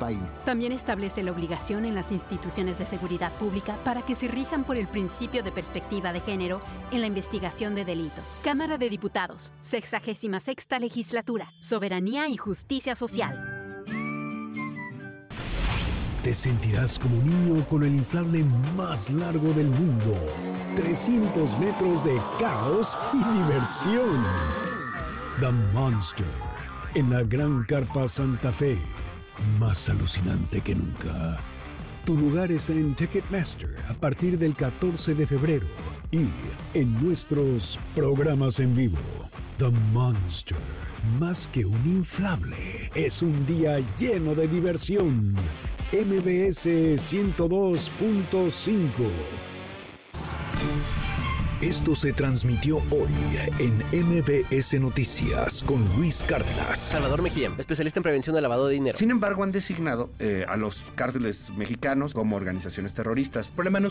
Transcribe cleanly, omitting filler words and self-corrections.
país. También establece la obligación en las instituciones de seguridad pública para que se rijan por el principio de perspectiva de género en la investigación de delitos. Cámara de Diputados, 66ª Legislatura, Soberanía y Justicia Social. Te sentirás como un niño con el inflable más largo del mundo. 300 metros de caos y diversión. The Monster, en la Gran Carpa Santa Fe. Más alucinante que nunca. Tu lugar está en Ticketmaster a partir del 14 de febrero y en nuestros programas en vivo. The Monster, más que un inflable, es un día lleno de diversión. MBS 102.5. Esto se transmitió hoy en MBS Noticias con Luis Cárdenas. Salvador Mejía, especialista en prevención de lavado de dinero. Sin embargo, han designado a los cárteles mexicanos como organizaciones terroristas. El problema no